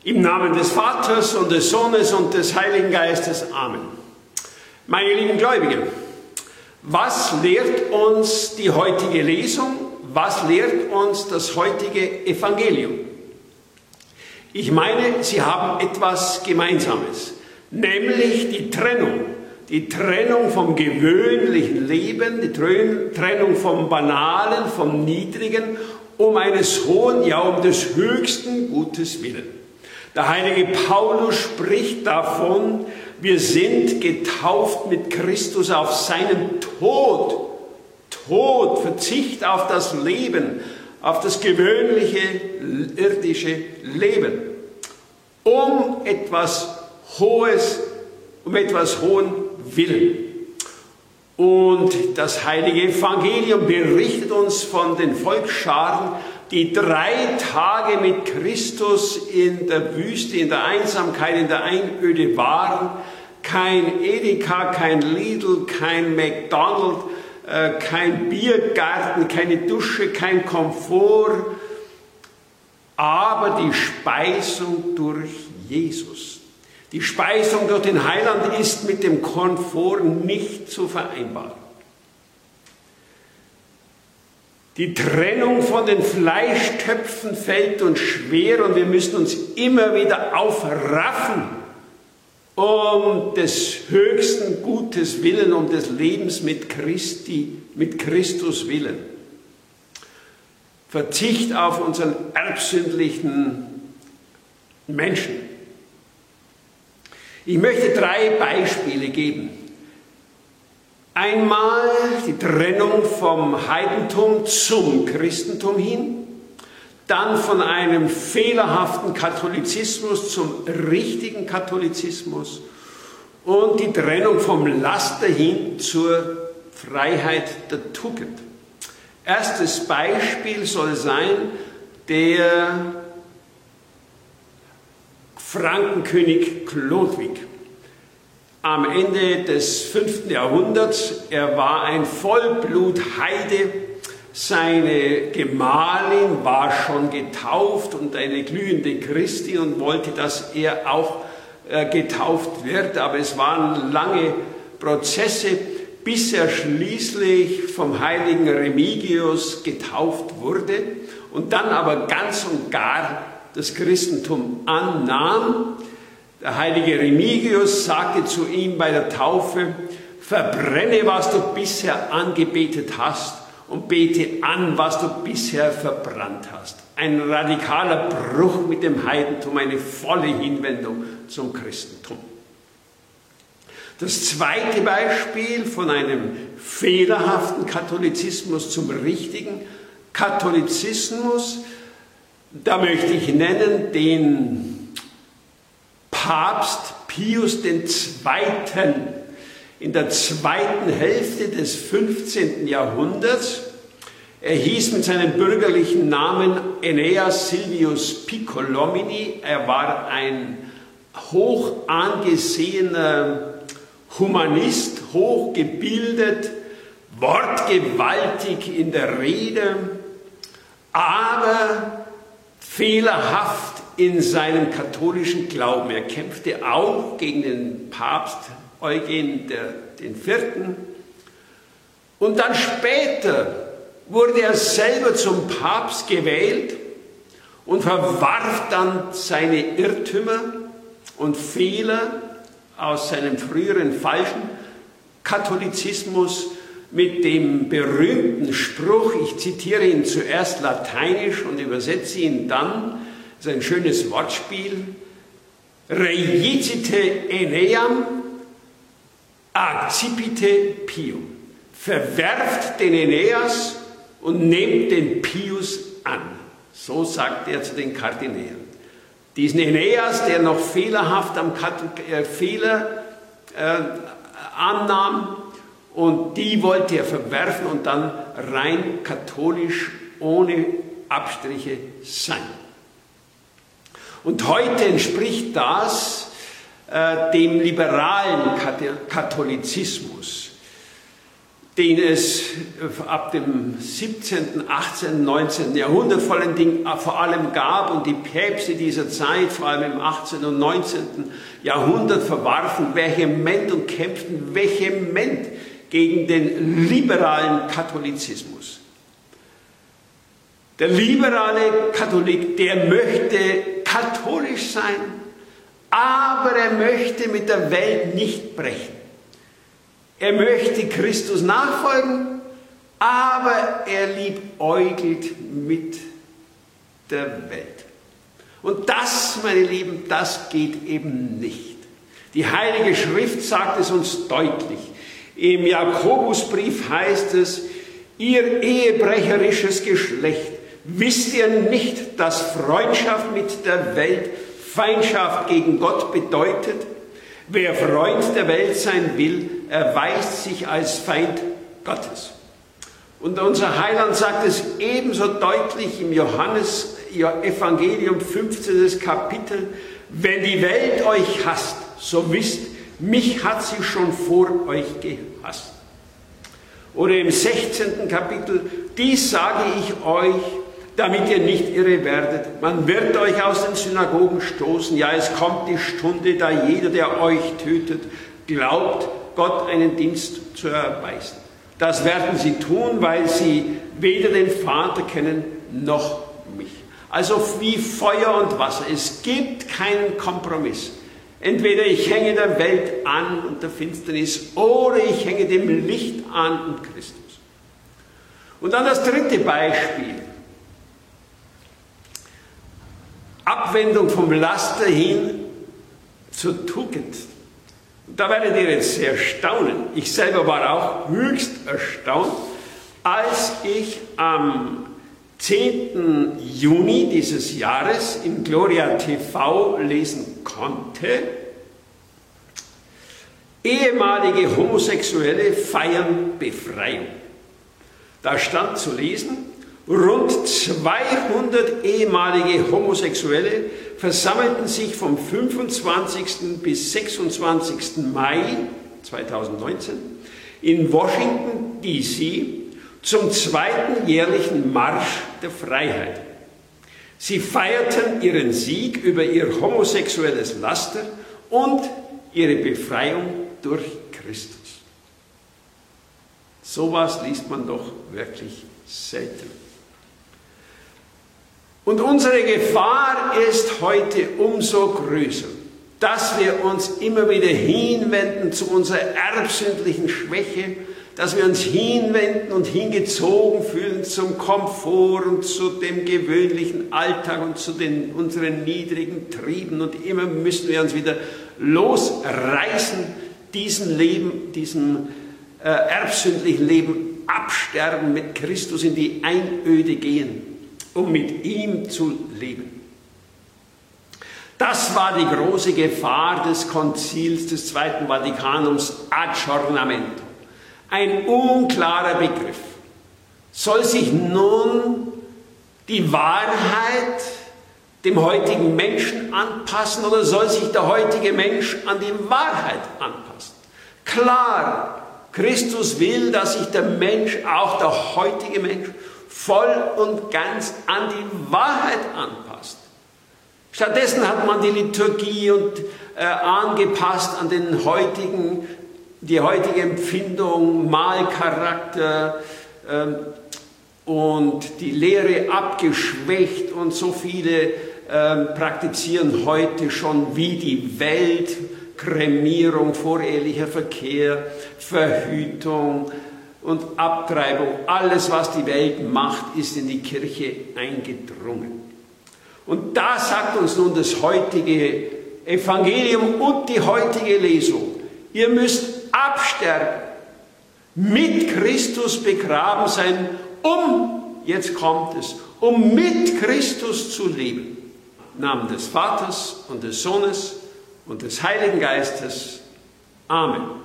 Im Namen des Vaters und des Sohnes und des Heiligen Geistes. Amen. Meine lieben Gläubigen, was lehrt uns die heutige Lesung? Was lehrt uns das heutige Evangelium? Ich meine, sie haben etwas Gemeinsames, nämlich die Trennung vom gewöhnlichen Leben, die Trennung vom Banalen, vom Niedrigen, um eines hohen, ja um des höchsten Gutes willen. Der heilige Paulus spricht davon, wir sind getauft mit Christus auf seinen Tod. Verzicht auf das Leben, auf das gewöhnliche irdische Leben, um etwas Hohes, um etwas hohen Willen. Und das heilige Evangelium berichtet uns von den Volksscharen, die 3 Tage mit Christus in der Wüste, in der Einsamkeit, in der Einöde waren. Kein Edeka, kein Lidl, kein McDonald's, kein Biergarten, keine Dusche, kein Komfort, aber die Speisung durch Jesus. Die Speisung durch den Heiland ist mit dem Komfort nicht zu vereinbaren. Die Trennung von den Fleischtöpfen fällt uns schwer und wir müssen uns immer wieder aufraffen, um des höchsten Gutes willen, um des Lebens mit Christus willen. Verzicht auf unseren erbsündlichen Menschen. Ich möchte 3 Beispiele geben. Einmal die Trennung vom Heidentum zum Christentum hin, dann von einem fehlerhaften Katholizismus zum richtigen Katholizismus und die Trennung vom Laster hin zur Freiheit der Tugend. Erstes Beispiel soll sein der Frankenkönig Chlodwig. Am Ende des 5. Jahrhunderts, er war ein Vollblutheide, seine Gemahlin war schon getauft und eine glühende Christin und wollte, dass er auch getauft wird, aber es waren lange Prozesse, bis er schließlich vom heiligen Remigius getauft wurde und dann aber ganz und gar das Christentum annahm. Der heilige Remigius sagte zu ihm bei der Taufe, verbrenne, was du bisher angebetet hast und bete an, was du bisher verbrannt hast. Ein radikaler Bruch mit dem Heidentum, eine volle Hinwendung zum Christentum. Das zweite Beispiel von einem fehlerhaften Katholizismus zum richtigen Katholizismus, da möchte ich nennen den Papst Pius II. In der zweiten Hälfte des 15. Jahrhunderts. Er hieß mit seinem bürgerlichen Namen Aeneas Silvius Piccolomini. Er war ein hoch angesehener Humanist, hochgebildet, wortgewaltig in der Rede, aber fehlerhaft in seinem katholischen Glauben. Er kämpfte auch gegen den Papst Eugen IV. Und dann später wurde er selber zum Papst gewählt und verwarf dann seine Irrtümer und Fehler aus seinem früheren falschen Katholizismus mit dem berühmten Spruch, ich zitiere ihn zuerst lateinisch und übersetze ihn dann, das ist ein schönes Wortspiel, Reicite Aeneam, accipite Pium. Verwerft den Aeneas und nehmt den Pius an. So sagt er zu den Kardinälen. Diesen Aeneas, der noch fehlerhaft am Fehler annahm, und die wollte er verwerfen und dann rein katholisch ohne Abstriche sein. Und heute entspricht das dem liberalen Katholizismus. den es ab dem 17., 18., 19. Jahrhundert vor allem gab und die Päpste dieser Zeit, vor allem im 18. und 19. Jahrhundert, verwarfen vehement und kämpften vehement gegen den liberalen Katholizismus. Der liberale Katholik, der möchte katholisch sein, aber er möchte mit der Welt nicht brechen. Er möchte Christus nachfolgen, aber er liebäugelt mit der Welt. Und das, meine Lieben, das geht eben nicht. Die Heilige Schrift sagt es uns deutlich. Im Jakobusbrief heißt es: Ihr ehebrecherisches Geschlecht, wisst ihr nicht, dass Freundschaft mit der Welt Feindschaft gegen Gott bedeutet? Wer Freund der Welt sein will, erweist sich als Feind Gottes. Und unser Heiland sagt es ebenso deutlich im Johannes Evangelium 15. Kapitel: Wenn die Welt euch hasst, so wisst, mich hat sie schon vor euch gehasst. Oder im 16. Kapitel: Dies sage ich euch, damit ihr nicht irre werdet. Man wird euch aus den Synagogen stoßen. Ja, es kommt die Stunde, da jeder, der euch tötet, glaubt, Gott einen Dienst zu erweisen. Das werden sie tun, weil sie weder den Vater kennen, noch mich. Also wie Feuer und Wasser. Es gibt keinen Kompromiss. Entweder ich hänge der Welt an und der Finsternis, oder ich hänge dem Licht an und Christus. Und dann das dritte Beispiel. Abwendung vom Laster hin zur Tugend. Da werdet ihr jetzt sehr staunen. Ich selber war auch höchst erstaunt, als ich am 10. Juni dieses Jahres im Gloria TV lesen konnte: Ehemalige Homosexuelle feiern Befreiung. Da stand zu lesen: Rund 200 ehemalige Homosexuelle versammelten sich vom 25. bis 26. Mai 2019 in Washington, D.C. zum 2. jährlichen Marsch der Freiheit. Sie feierten ihren Sieg über ihr homosexuelles Laster und ihre Befreiung durch Christus. Sowas liest man doch wirklich selten. Und unsere Gefahr ist heute umso größer, dass wir uns immer wieder hinwenden zu unserer erbsündlichen Schwäche, dass wir uns hinwenden und hingezogen fühlen zum Komfort und zu dem gewöhnlichen Alltag und zu unseren niedrigen Trieben. Und immer müssen wir uns wieder losreißen, diesem erbsündlichen Leben absterben, mit Christus in die Einöde gehen, um mit ihm zu leben. Das war die große Gefahr des Konzils des Zweiten Vatikanums, Aggiornamento. Ein unklarer Begriff. Soll sich nun die Wahrheit dem heutigen Menschen anpassen oder soll sich der heutige Mensch an die Wahrheit anpassen? Klar, Christus will, dass sich der Mensch, auch der heutige Mensch, voll und ganz an die Wahrheit anpasst. Stattdessen hat man die Liturgie angepasst an die heutige Empfindung, Malcharakter und die Lehre abgeschwächt, und so viele praktizieren heute schon wie die Welt: Kremierung, vorehelicher Verkehr, Verhütung und Abtreibung. Alles, was die Welt macht, ist in die Kirche eingedrungen. Und da sagt uns nun das heutige Evangelium und die heutige Lesung: Ihr müsst absterben, mit Christus begraben sein, jetzt kommt es, um mit Christus zu leben. Im Namen des Vaters und des Sohnes und des Heiligen Geistes. Amen.